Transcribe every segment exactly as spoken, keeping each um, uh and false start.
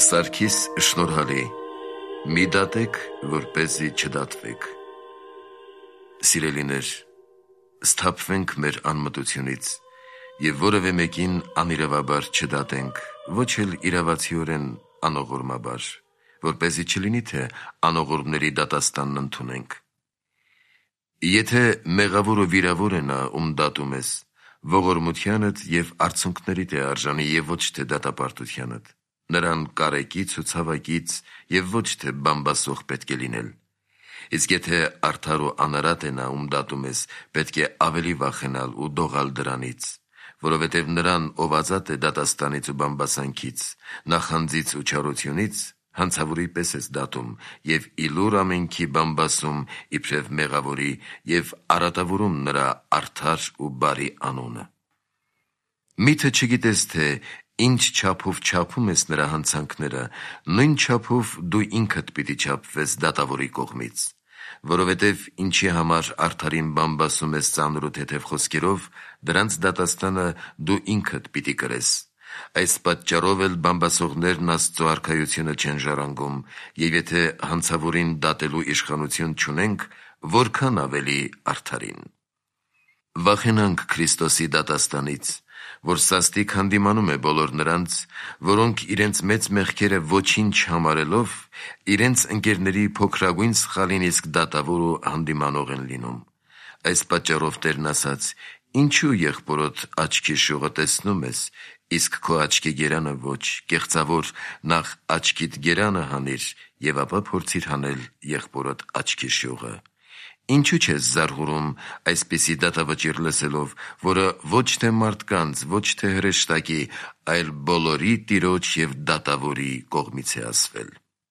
Սարգիս շնորհալի, մի դատեք, որպեսզի չդատվեք։ Սիրելիներ, սթափվենք մեր անմտությունից և որևէ մեկին անիրավաբար չդատենք, ոչ էլ իրավացիորեն անողորմաբար, որպեսզի չլինի, թե անողորմների դատաստանն ընդունենք։ Եթե մեղավոր ու վիրավոր է նա, ում դատում ես, ողորմությանդ և արցունքներիդ է արժանի և ոչ թե դատապարտությանդ, նրան կարեկից ու ցավակից և ոչ թե բամբասող պետք է լինել։ Իսկ եթե արդար ու անարատ է նա, ում դատում ես, պետք է ավելի վախենալ ու դողալ դրանից, որովհետև նրան, ով ազատ է դատաստանից ու բամբասանքից, նախանձից ու չարությունից, հանցավորի պես ես դատում և իլուր ամենքի բամբասում իբրև մեղավորի և արատավորում նրա արդար ու բարի անունը։ Միթե չգիտես, թե ինչ չափով չափում ես նրա հանցանքները, նույն չափով դու ինքդ պիտի չափվես դատավորի կողմից, որովհետև ինչի համար արդարին բամբասում ես ծանր ու թեթև խոսքերով, դրանց դատաստանը դու ինքդ պիտի կրես։ Այս պատճառով էլ բամբասողներն Աստծո արքայությունը չեն ժառանգում, և եթե հանցավորին դատելու իշխանություն չունենք, որքան ավելի արդարին։ Վախենանք Քրիստոսի դատաստանից, որ սաստիկ հանդիմանում է բոլոր նրանց, որոնք իրենց մեծ մեղքերը ոչինչ համարելով, իրենց ընկերների փոքրագույն սխալին իսկ դատավոր ու հանդիմանող են լինում։ Այս պատճառով Տերն ասաց. «Ինչու եղբորոդ աչքի շողը տեսնում ես, իսկ քո աչքի գերանը ոչ, կեղծավոր, նախ աչքիդ գերանը հանիր, և ապա փորձիր հանել եղբորոդ աչքի շողը։ Ինչու չես զարհուրում այսպիսի դատավճիռ լսելով, որը ոչ թե մարդկանց, ոչ թե հրեշտակի, այլ բոլորի Տիրոջ և դատավորի կողմից է ասվել»։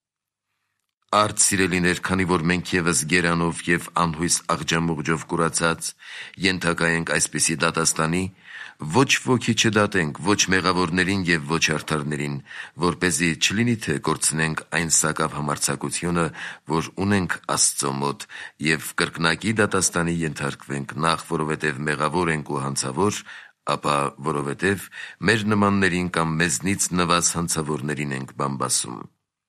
Արդ սիրելիներ, քանի որ մենք ևս գերանով և անհույս աղջամուղջով կուրացած ենթակա ենք այսպիսի դատաստանի, ոչ ոքի չդատենք, ոչ մեղավորներին և ոչ արդարներին, որպեսզի չլինի, թե կորցնենք այն սակավ համարձակությունը, որ ունենք Աստծո մոտ, և կրկնակի դատաստանի ենթարկվենք, նախ որովհետև մեղավոր ենք ու հանցավոր, ապա որովհետև մեր նմաններին կամ մեզնից նվազ հանցավորներին ենք բամբասում։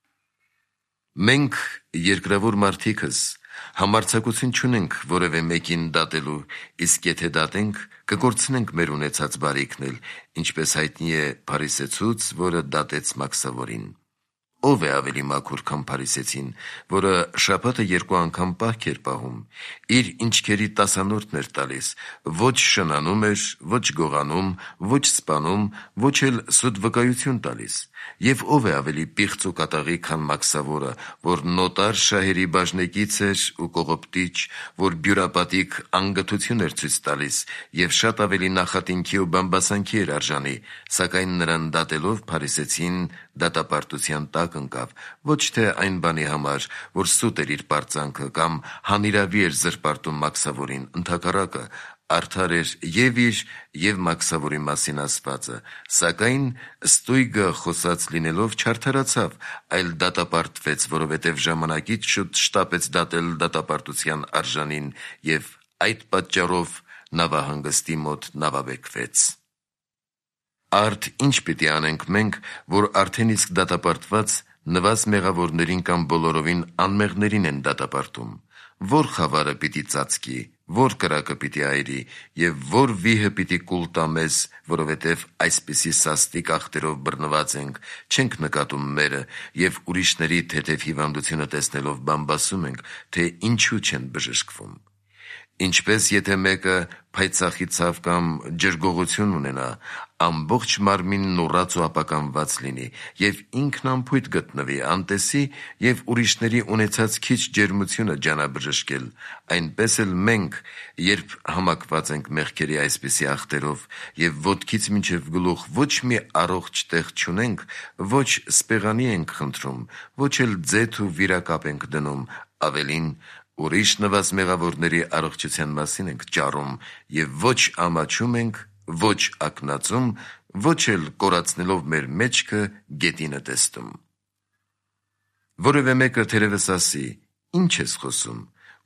Մենք, երկրավոր մարդիկս, համարձակություն չունենք որևէ մեկին դատելու, իսկ եթե դատենք, կկորցնենք մեր ունեցած բարիքն էլ, ինչպես հայտնի է փարիսեցուց, որը դատեց մաքսավորին։ Ո՞վ է ավելի մաքուր, քան փարիսեցին, որը շաբաթը երկու անգամ պահք էր պահում, իր ինչքերի տասանորդն էր տալիս, ոչ շնանում էր, ոչ գողանում, ոչ սպանում, ոչ էլ սուտ վկայություն տալիս։ Եվ ո՞վ է ավելի պիղծ ու կատաղի, քան մաքսավորը, որ նոտար շահերի բաժնեկից էր ու կողոպտիչ, որ բյուրապատիկ անգթություն էր ցույց տալիս և շատ ավելի նախատինքի ու բամբասանքի էր արժանի, սակայն նրան դատելով փարիսեցին դատապարտության տակ ընկավ, ոչ թե այն բանի համար, որ սուտ էր իր պարծանքը կամ հանիրավի էր զրպարտում մաքսավորին, ընդհակառակը, արդար էր և իր և մաքսավորի մասին ասվածը, սակայն ստույգը խոսած լինելով չարդարացավ, այլ դատապարտվեց, որովհետև ժամանակից շուտ շտապեց դատել դատապարտության արժանին և այդ պատճառով նավահանգստի մոտ նավաբեկվեց։ Արդ ինչ պիտի անենք մենք, որ արդեն իսկ դատապարտված նվազ մեղավորներին կամ բոլորովին անմեղներին են դատապարտում։ Որ խավարը պիտի ծածկի, որ կրակը պիտի այրի և որ վիհը պիտի կուլ տա մեզ, որովհետև այսպիսի սաստիկ ախտերով բռնված ենք, չենք նկատում մերը և ուրիշների թեթև հիվանդությունը տեսնելով բամբասում ենք, թե ինչու չեն բժշկվում։ Ինչպես եթե մեկը փայծախի ցավ կամ ջրգողություն ունենա, ամբողջ մարմինն ուռած ու ապականված լինի և ինքն անփույթ գտնվի, անտեսի և ուրիշների ունեցած քիչ ջերմությունը ջանա բժշկել, այնպես էլ մենք, երբ համակված ենք մեղքերի այսպիսի ախտերով և ոտքից մինչև գլուխ ոչ մի առողջ տեղ չունենք, ոչ սպեղանի ենք խնդրում, ոչ էլ ձեթ ու վիրակապ ենք դնում, ավելին, ուրիշ նվազ մեղավորների առողջության մասին ենք ճառում և ոչ ամաչում ենք, ոչ ակնածում, ոչ էլ կորացնելով մեր մեջքը գետինը տեստում։ Որևէ մեկը թերևս ասի. «Ինչ ես խոսում,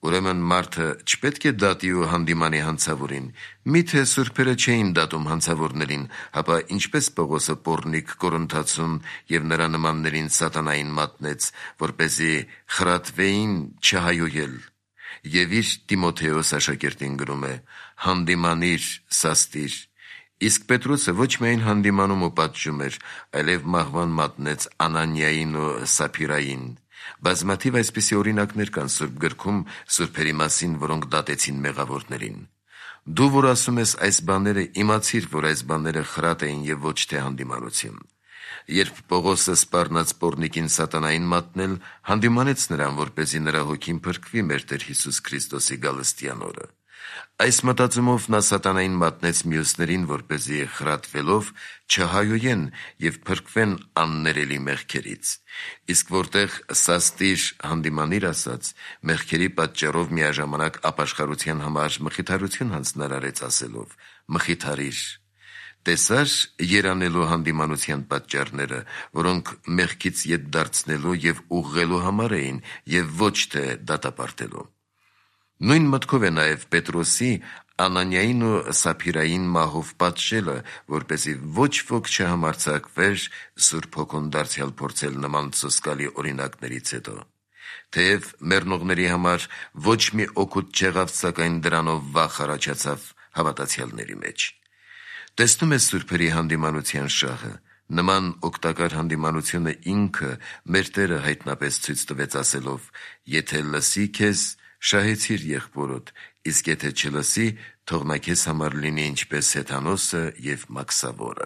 Ուրեմն մարդը չպետք է դատի ու հանդիմանի հանցավորին, միթե սուրբերը չէին դատում հանցավորներին, հապա ինչպես Պողոսը պոռնիկ Կորինթացուն և նրա նմաններին սատանային մատնեց, որպեսզի խրատվեին չհայոյել, և իր Տիմոթեոս աշակերտին գրում է. «Հանդիմանիր, սաստիր», իսկ Պետրոսը ոչ միայն հանդիմանում ու պատժում էր, այլև մահվան մատնեց Անանիային ու Սափիրային։ Բազմաթիվ այսպիսի օրինակներ կան Սուրբ գրքում սուրբերի մասին, որոնք դատեցին մեղավորներին։ Դու, որ ասում ես այս բաները, իմացիր, որ այս բաները խրատ էին և ոչ թե հանդիմանություն։ Երբ Պողոսը սպառնաց պոռնիկին սատանային մատնել, հանդիմանեց նրան, որպեսզի նրա հոգին փրկվի մեր Տեր Հիսուս Քրիստոսի գալստյան օրը։ Այս մտածումով նա սատանային մատնեց մյուսներին, որպեսզի խրատվելով չհայոյեն և փրկվեն աններելի մեղքերից։ Իսկ որտեղ սաստիր, հանդիմանիր ասաց, մեղքերի պատճառով միաժամանակ ապաշխարության համար մխիթարություն հանձնարարեց ասելով. «Մխիթարիր»։ Տեսա՞ր երանելու հանդիմանության պատճառները, որոնք մեղքից ետ դարձնելու և ուղղելու համար էին և ոչ թե դատապարտելու։ Նույն մտքով է նաև Պետրոսի Անանիային ու Սափիրային մահով պատժելը, որպեսզի ոչ ոք չհամարձակվեր Սուրբ Հոգուն դարձյալ փորձել նման սոսկալի օրինակներից հետո։ Թեև մեռնողների համար ոչ մի օգուտ չեղավ, սակայն դրանով վախ առաջացավ հավատացյալների մեջ։ Տեսնում ես սուրբերի հանդիմանության շահը։ Նման օգտակար հանդիմանությունը ինքը մեր Տերը հայտնապես ցույց տվեց ասելով. «Եթե լսի քեզ, շահեցիր եղբորոդ, իսկ եթե չլսի, թող նա քեզ համար լինի ինչպես հեթանոսը և մաքսավորը»։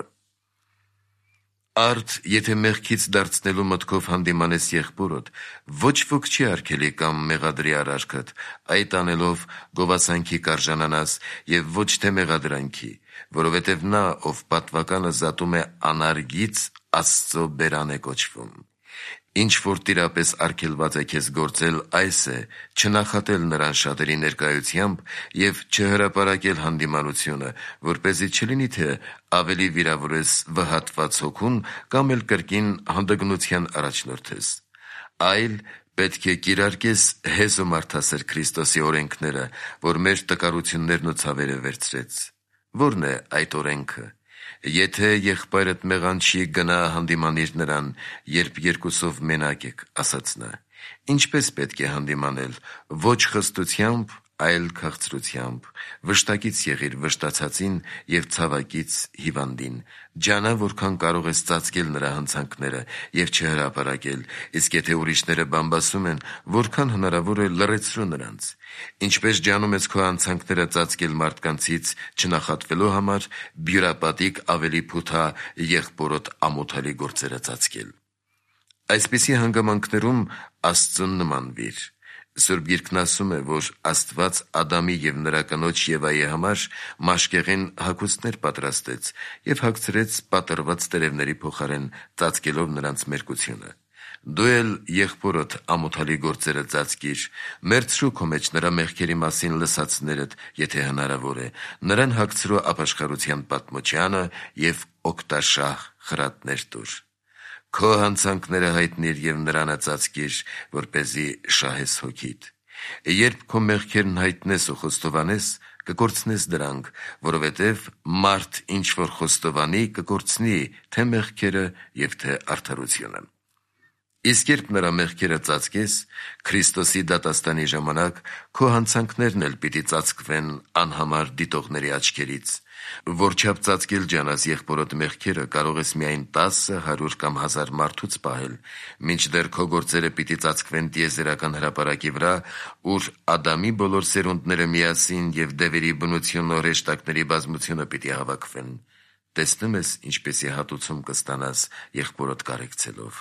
Արդ եթե մեղքից դարձնելու մտքով հանդիմանես եղբորոդ, ոչ ոք չի արգելի կամ մեղադրի արարքդ, այդ անելով գովասանքի կարժանանաս և ոչ թե մեղադրանքի, որովհետև նա, ով պատվականը զատում է անարգից, Աստծո բերան է կոչվում։ Ինչ որ տիրապես արգելված է քեզ գործել, այս է՝ չնախատել նրան շատերի ներկայությամբ և չհրապարակել հանդիմանությունը, որպեսզի չլինի, թե ավելի վիրավորես վհատված հոգուն կամ էլ կրկին հանդգնության առաջնորդես, այլ պետք է կիրարկես հեզ ու մարդասեր Քրիստոսի օրենքները, որ մեր տկարություններն ու ցավերը վերցրեց։ Ո՞րն է այդ օրենքը։ Եթե եղբայրդ մեղանչի, գնա հանդիմանիր նրան, երբ երկուսով մենակ եք, ասաց նա։ Ինչպես պետք է հանդիմանել։ Ոչ խստությամբ, այլ քաղցրությամբ։ Վշտակից եղիր վշտացածին և ցավակից հիվանդին։ Ջանա, որքան կարող ես ծածկել նրա հանցանքները և չհրապարակել, իսկ եթե ուրիշները բամբասում են, որքան հնարավոր է լռեցրու նրանց։ Ինչպես ջանում ես քո հանցանքները ծածկել մարդկանցից չնախատվելու համար, բյուրապատիկ ավելի փութա եղբորոդ ամոթալի գործերը ծածկել։ Այսպիսի հանգամանքներում Աստծուն նմանվիր։ Սուրբ Գիրքն ասում է, որ Աստված Ադամի և նրա կնոջ Եվայի համար մաշկեղեն հագուստներ պատրաստեց և հագցրեց պատռված տերևների փոխարեն, ծածկելով նրանց մերկությունը։ Դու էլ եղբորոդ ամոթալի գործերը ծածկիր, մերցրու քո մեջ նրա մեղքերի մասին լսածներդ, եթե հնարավոր է, նրան հագցրու ապաշխարության պատմությանը և օգտաշահ խրատներ տուր։ Քո հանցանքները հայտնիր և նրան ծածկիր, որպեսզի շահես հոգիդ։ Երբ քո մեղքերն հայտնես ու խոստովանես, կկորցնես դրանք, որովհետև մարդ ինչ որ խոստովանի, կկորցնի թե մեղքերը և թե արդարությունը։ Իսկ երբ նրա մեղքերը ծածկես, Քրիստոսի դատաստանի ժամանակ քո հանցանքներն էլ պիտի ծածկվեն անհամար դիտողների աչքերից։ Որչափ ծածկել ջանաս եղբորոդ մեղքերը, կարող ես միայն տասը, հարյուր կամ հազար մարդուց պահել, մինչդեռ քո գործերը պիտի ծածկվեն տիեզերական հրապարակի վրա, ուր Ադամի բոլոր սերունդները միասին և դևերի բնությունն ու հրեշտակների բազմությունը պիտի հավաքվեն։ Տեսնում ես ինչպիսի հատուցում կստանաս եղբորոդ կարեկցելով։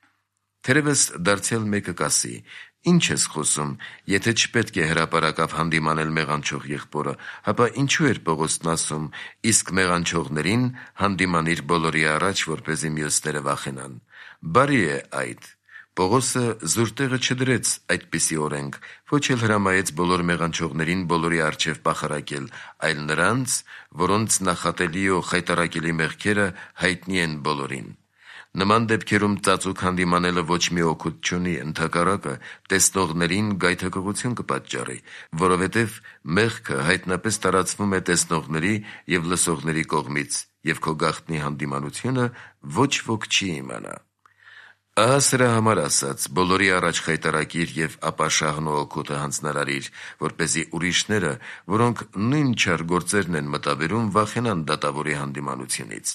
Թերևս դարձյալ մեկը կասի. «Ինչ ես խոսում, եթե չպետք է հրապարակավ հանդիմանել մեղանչող եղբորը, հապա ինչու էր Պողոսն ասում, իսկ մեղանչողներին հանդիմանիր բոլորի առաջ, որպեսզի մյուսները վախենան»։ Բարի է այդ։ Պողոսը զուր տեղը չդրեց այդպիսի օրենք, ոչ էլ հրամայեց բոլոր մեղանչողներին բոլորի առջև պախարակել, այլ նրանց, որոնց նախատելի ու խայտառակելի մեղքերը հայտնի են բոլորին։ Նման դեպքերում ծածուկ հանդիմանելը ոչ մի օգուտ չունի, ընդհակառակը տեսնողներին գայթակղություն կպատճառի, որովհետև մեղքը հայտնապես տարածվում է տեսնողների և լսողների կողմից, և քո գաղտնի հանդիմանությունը ոչ ոք չի իմանա։ Ահա սրա համար ասած, բոլորի առաջ խայտառակիր և ապա շահն ու օգուտը հանձնարարիր, որպեսզի ուրիշները, որոնք նույն չար գործերն են մտաբերում, վախենան դատավորի հանդիմանությունից։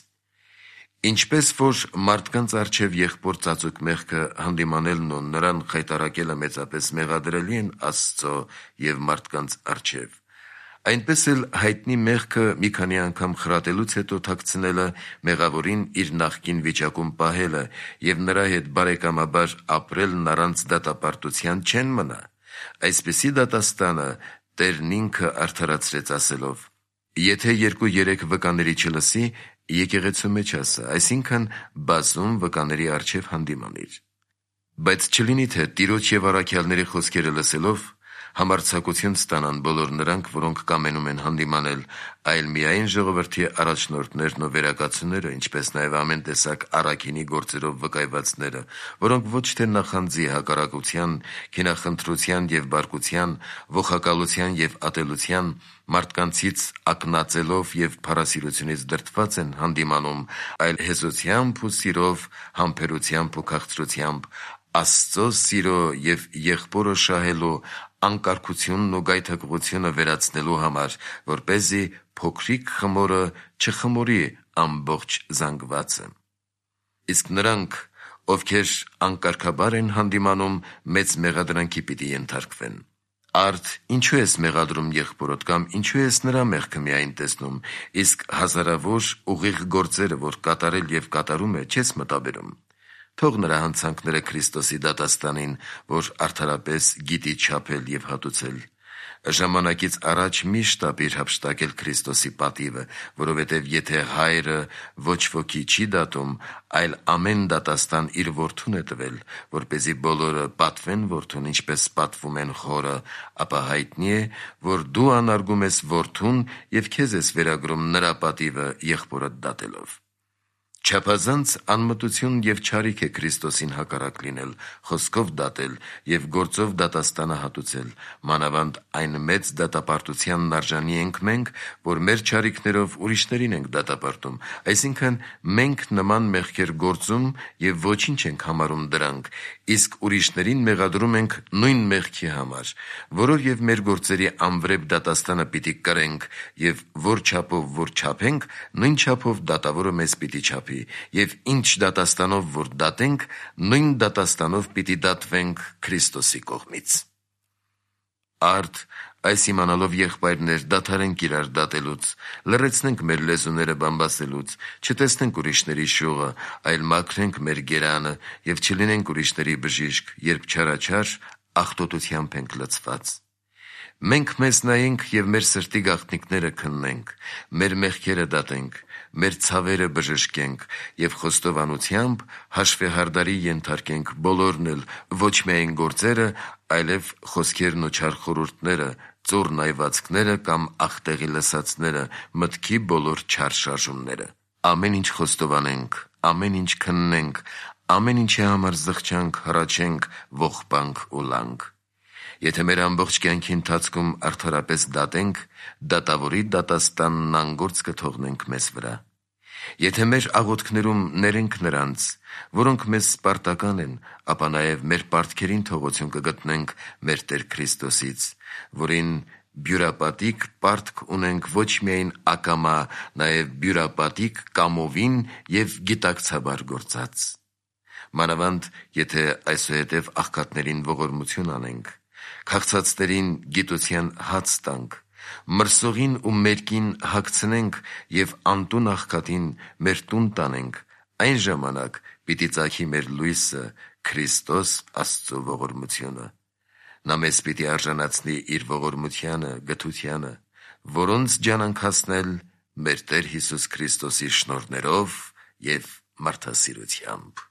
Ինչպես որ մարդկանց առջև եղբոր ծածուկ մեղքը հանդիմանելն ու նրան խայտառակելը մեծապես մեղադրելի են Աստծո և մարդկանց առջև, այնպես էլ հայտնի մեղքը մի քանի անգամ խրատելուց հետո թաքցնելը, մեղավորին իր նախկին վիճակում պահելը և նրա հետ բարեկամաբար ապրելն առանց դատապարտության չեն մնա։ Այսպիսի դատաստանը Տերն ինքը արդարացրեց ասելով. «Եթե երկու-երեք վկաների չլսի, եկեղեցու մեջ ասա, այսինքն բազում վկաների առջև հանդիմանիր»։ Բայց չլինի, թե Տիրոջ և առաքյալների խոսքերը լսելով համարձակություն ստանան բոլոր նրանք, որոնք կամենում են հանդիմանել, այլ միայն ժողովրդի առաջնորդներն ու վերակացուները, ինչպես նաև ամեն տեսակ առաքինի գործերով վկայվածները, որոնք ոչ թե նախանձի, հակառակության, քինախնդրության և բարկության, ողակալության և ատելության, մարդկանցից ակնածելով և փառասիրությունից դրդված են հանդիմանում, այլ հեզոցությամբ ու սիրով, համբերությամբ ու քաղցրությամբ, Աստծո սիրո և եղբորը շահելու անկարգությունն ու գայթակղությունը վերացնելու համար, որպեսզի փոքրիկ խմորը չխմորի ամբողջ զանգվածը։ Իսկ նրանք, ովքեր անկարգաբար են հանդիմանում, մեծ մեղադրանքի պիտի ենթարկվեն։ Արդ ինչու ես մեղադրում եղբորդ, կամ ինչու ես նրա մեղքը միայն տեսնում, իսկ հազարավոր ուղիղ գործերը, որ կատարել և կատարում է, չես մտաբերում։ Թող նրա հանցանքները Քրիստոսի դատաստանին, որ արդարապես գիտի չափել և հատուցել։ Ժամանակից առաջ մի շտապիր հափշտակել Քրիստոսի պատիվը, որովհետև եթե Հայրը ոչ ոքի չի դատում, այլ ամեն դատաստան իր որդուն է տվել, որպեսզի բոլորը պատվեն որդուն, ինչպես պատվում են խորը, ապա հայտնի է, որ դու անարգում ես որդուն և քեզ ես վերագրում նրա պատիվը եղբորդ դատելով։ Չափազանց անմտություն և չարիք է Քրիստոսին հակառակ լինել, խոսքով դատել և գործով դատաստանը հատուցել, մանավանդ այն մեծ դատապարտությանն արժանի ենք մենք, որ մեր չարիքներով ուրիշներին ենք դատապարտում, այսինքն մենք նման մեղքեր գործում և ոչինչ ենք համարում դրանք, իսկ ուրիշներին մեղադրում ենք նույն մեղքի համար, որով և մեր գործերի անվրեպ դատաստանը պիտի կրենք, և որ չափով որ չափենք, նույն չափով դատավորը մեզ պիտի չափի, և ինչ դատաստանով որ դատենք, նույն դատաստանով պիտի դատվենք Քրիստոսի կողմից։ Արդ այս իմանալով, եղբայրներ, դադարենք իրար դատելուց, լռեցնենք մեր լեզուները բամբասելուց, չտեսնենք ուրիշների շուղը, այլ մաքրենք մեր գերանը և չլինենք ուրիշների բժիշկ, երբ չարաչար աղտոտությամբ ենք լցված։ Մենք մեզ նայենք և մեր սրտի գաղտնիքները քննենք, մեր մեղքերը դատենք, մեր ցավերը բժշկենք և խոստովանությամբ հաշվեհարդարի ենթարկենք բոլորն էլ, ոչ միայն գործերը, այլև խոսքերն ու չար խորհուրդները, ծուռ նայվածքները կամ ախտեղի լսածները, մտքի բոլոր չար շարժումները։ Ամեն ինչ խոստովանենք, ամեն ինչ քննենք, ամեն ինչի համար զղջանք, հառաչենք, ողբանք ու լանք։ Եթե մեր ամբողջ կյանքի ընթացքում արդարապես դատենք, դատավորի դատաստանն անգործ կթողնենք մեզ վրա։ Եթե մեր աղոթքներում ներենք նրանց, որոնք մեզ սպարտական են, ապա նաև մեր պարտքերին թողություն կգտնենք մեր Տեր Քրիստոսից, որին բյուրապատիկ պարտք ունենք ոչ միայն ակամա, նաև բյուրապատիկ կամովին և գիտակցաբար գործած։ Մանավանդ, եթե այսուհետև աղքատներին ողորմություն անենք, քաղցածներին գիտության հաց տանք, մրսողին ու մերկին հագցնենք և անտուն աղքատին մեր տուն տանենք, այն ժամանակ պիտի ծագի մեր լույսը, Քրիստոս Աստծո ողորմությունը։ Նա մեզ պիտի արժանացնի իր ողորմությանը, գթությանը, որոնց ջանանք հասնել մեր Տեր Հիսուս Քրիստոսի շնորհներով և մարդասիրությամբ։